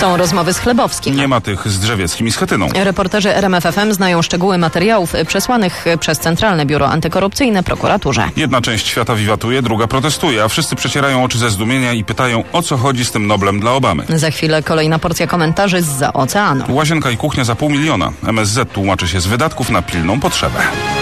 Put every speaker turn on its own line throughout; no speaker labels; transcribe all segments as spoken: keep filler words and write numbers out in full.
Są rozmowy z Chlebowskim.
Nie ma tych z Drzewieckim i Schetyną.
Reporterzy R M F F M znają szczegóły materiałów przesłanych przez Centralne Biuro Antykorupcyjne prokuraturze.
Jedna część świata wiwatuje, druga protestuje, a wszyscy przecierają oczy ze zdumienia i pytają, o co chodzi z tym Noblem dla Obamy.
Za chwilę kolejna porcja komentarzy zza oceanu.
Łazienka i kuchnia za pół miliona. M S Z tłumaczy się z wydatków na pilną potrzebę.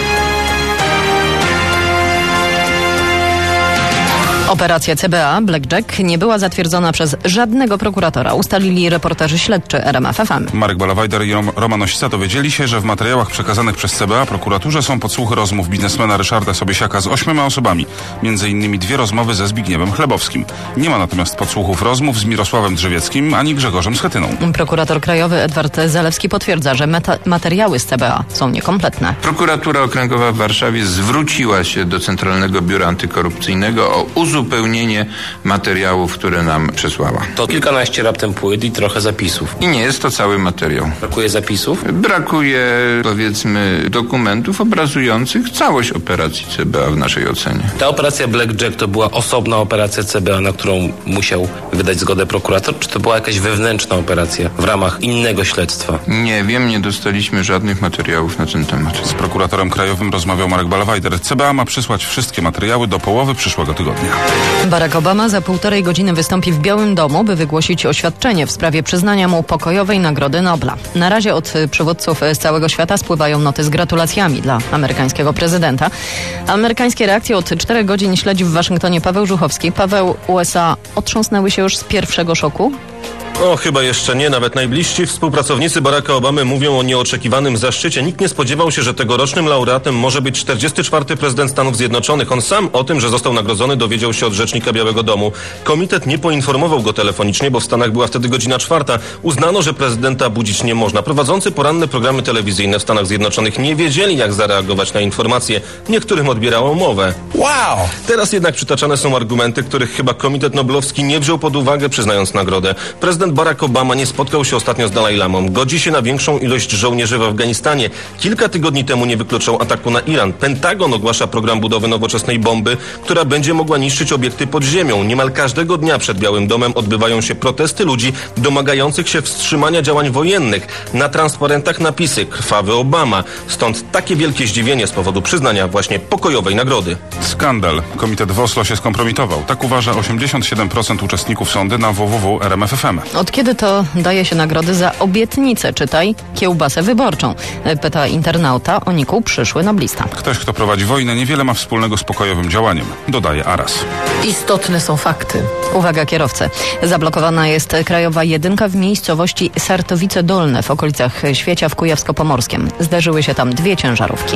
Operacja C B A Blackjack nie była zatwierdzona przez żadnego prokuratora, ustalili reporterzy śledczy R M F F M.
Marek Balawajder i Roman Osica dowiedzieli się, że w materiałach przekazanych przez C B A prokuraturze są podsłuchy rozmów biznesmena Ryszarda Sobiesiaka z ośmioma osobami, między innymi dwie rozmowy ze Zbigniewem Chlebowskim. Nie ma natomiast podsłuchów rozmów z Mirosławem Drzewieckim ani Grzegorzem Schetyną.
Prokurator krajowy Edward Zalewski potwierdza, że meta- materiały z C B A są niekompletne.
Prokuratura Okręgowa w Warszawie zwróciła się do Centralnego Biura Antykorupcyjnego o uzupełnienie uzupełnienie materiałów, które nam przesłała.
To kilkanaście raptem płyt i trochę zapisów.
I nie jest to cały materiał.
Brakuje zapisów?
Brakuje, powiedzmy, dokumentów obrazujących całość operacji C B A w naszej ocenie.
Ta operacja Blackjack to była osobna operacja C B A, na którą musiał wydać zgodę prokurator, czy to była jakaś wewnętrzna operacja w ramach innego śledztwa?
Nie wiem, nie dostaliśmy żadnych materiałów na ten temat.
Z prokuratorem krajowym rozmawiał Marek Balawajder. C B A ma przysłać wszystkie materiały do połowy przyszłego tygodnia.
Barack Obama za półtorej godziny wystąpi w Białym Domu, by wygłosić oświadczenie w sprawie przyznania mu pokojowej Nagrody Nobla. Na razie od przywódców z całego świata spływają noty z gratulacjami dla amerykańskiego prezydenta. Amerykańskie reakcje od czterech godzin śledzi w Waszyngtonie Paweł Żuchowski. Paweł, U S A otrząsnęły się już z pierwszego szoku?
O, chyba jeszcze nie. Nawet najbliżsi współpracownicy Baracka Obamy mówią o nieoczekiwanym zaszczycie. Nikt nie spodziewał się, że tegorocznym laureatem może być czterdziesty czwarty prezydent Stanów Zjednoczonych. On sam o tym, że został nagrodzony, dowiedział się od rzecznika Białego Domu. Komitet nie poinformował go telefonicznie, bo w Stanach była wtedy godzina czwarta. Uznano, że prezydenta budzić nie można. Prowadzący poranne programy telewizyjne w Stanach Zjednoczonych nie wiedzieli, jak zareagować na informacje. Niektórym odbierało mowę.
Wow!
Teraz jednak przytaczane są argumenty, których chyba Komitet Noblowski nie wziął pod uwagę, przyznając nagrodę. Prezydent Barack Obama nie spotkał się ostatnio z Dalajlamą. Godzi się na większą ilość żołnierzy w Afganistanie. Kilka tygodni temu nie wykluczał ataku na Iran. Pentagon ogłasza program budowy nowoczesnej bomby, która będzie mogła niszczyć obiekty pod ziemią. Niemal każdego dnia przed Białym Domem odbywają się protesty ludzi domagających się wstrzymania działań wojennych. Na transparentach napisy „Krwawy Obama”. Stąd takie wielkie zdziwienie z powodu przyznania właśnie pokojowej nagrody.
Skandal. Komitet w Oslo się skompromitował. Tak uważa osiemdziesiąt siedem procent uczestników sondy na w w w kropka r m f f m.
Od kiedy to daje się nagrody za obietnicę, czytaj kiełbasę wyborczą? Pyta internauta o niku przyszły noblista.
Ktoś, kto prowadzi wojnę, niewiele ma wspólnego z pokojowym działaniem, dodaje Aras.
Istotne są fakty.
Uwaga kierowcy. Zablokowana jest krajowa jedynka w miejscowości Sartowice Dolne w okolicach Świecia w Kujawsko-Pomorskiem. Zdarzyły się tam dwie ciężarówki.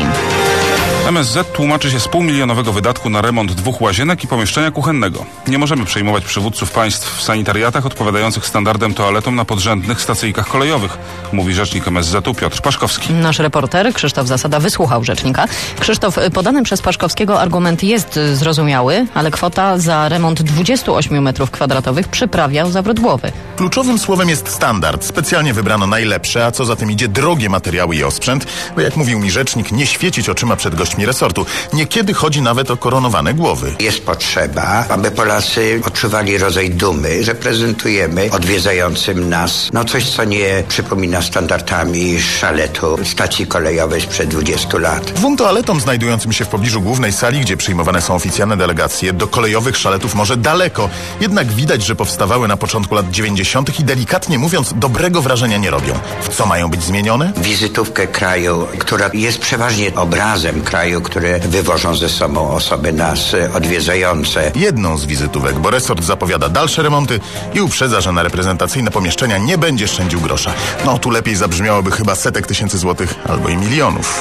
M S Z tłumaczy się z półmilionowego wydatku na remont dwóch łazienek i pomieszczenia kuchennego. Nie możemy przejmować przywódców państw w sanitariatach odpowiadających standardem toaletom na podrzędnych stacyjkach kolejowych, mówi rzecznik M S Z u Piotr Paszkowski.
Nasz reporter Krzysztof Zasada wysłuchał rzecznika. Krzysztof, podany przez Paszkowskiego argument jest zrozumiały, ale kwota za remont dwudziestu ośmiu metrów kwadratowych przyprawia zawrót głowy.
Kluczowym słowem jest standard. Specjalnie wybrano najlepsze, a co za tym idzie drogie materiały i osprzęt, bo jak mówił mi rzecznik, nie świecić oczyma przed gośćmi resortu. Niekiedy chodzi nawet o koronowane głowy.
Jest potrzeba, aby Polacy odczuwali rodzaj dumy, że prezentujemy odwiedzającym nas no coś, co nie przypomina standardami szaletu stacji kolejowej sprzed dwudziestu lat.
Dwóm toaletom znajdującym się w pobliżu głównej sali, gdzie przyjmowane są oficjalne delegacje, do kolejowych szaletów może daleko. Jednak widać, że powstawały na początku lat dziewięćdziesiątych i delikatnie mówiąc dobrego wrażenia nie robią. W co mają być zmienione?
Wizytówkę kraju, która jest przeważnie obrazem kraju, które wywożą ze sobą osoby nas odwiedzające.
Jedną z wizytówek, bo resort zapowiada dalsze remonty i uprzedza, że na reprezentacyjne pomieszczenia nie będzie szczędził grosza. No tu lepiej zabrzmiałoby chyba setek tysięcy złotych albo i milionów.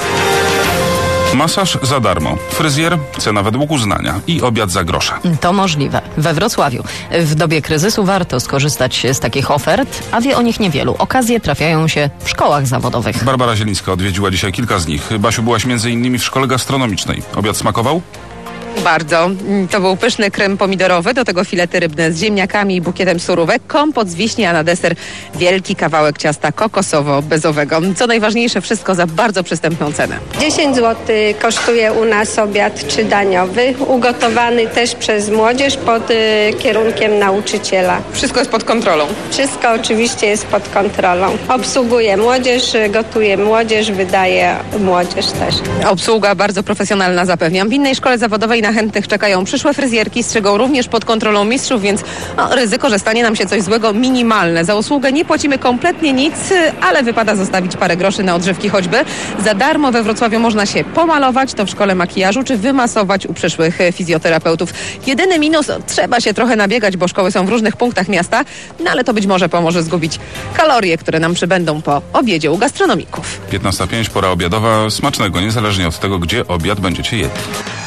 Masaż za darmo, fryzjer, cena według uznania i obiad za grosze.
To możliwe. We Wrocławiu. W dobie kryzysu warto skorzystać z takich ofert, a wie o nich niewielu. Okazje trafiają się w szkołach zawodowych.
Barbara Zielińska odwiedziła dzisiaj kilka z nich. Basiu, byłaś między innymi w szkole gastronomicznej. Obiad smakował?
Bardzo. To był pyszny krem pomidorowy, do tego filety rybne z ziemniakami i bukietem surówek, kompot z wiśni, a na deser wielki kawałek ciasta kokosowo-bezowego. Co najważniejsze, wszystko za bardzo przystępną cenę.
dziesięć złotych kosztuje u nas obiad trzydaniowy, ugotowany też przez młodzież pod y, kierunkiem nauczyciela.
Wszystko jest pod kontrolą.
Wszystko oczywiście jest pod kontrolą. Obsługuje młodzież, gotuje młodzież, wydaje młodzież też.
Obsługa bardzo profesjonalna, zapewniam. W innej szkole zawodowej na chętnych czekają przyszłe fryzjerki, strzegą również pod kontrolą mistrzów, więc no, ryzyko, że stanie nam się coś złego, minimalne. Za usługę nie płacimy kompletnie nic, ale wypada zostawić parę groszy na odżywki choćby. Za darmo we Wrocławiu można się pomalować, to w szkole makijażu, czy wymasować u przyszłych fizjoterapeutów. Jedyny minus, trzeba się trochę nabiegać, bo szkoły są w różnych punktach miasta, no ale to być może pomoże zgubić kalorie, które nam przybędą po obiedzie u gastronomików.
piętnasta pięć, pora obiadowa. Smacznego, niezależnie od tego, gdzie obiad będziecie jedli.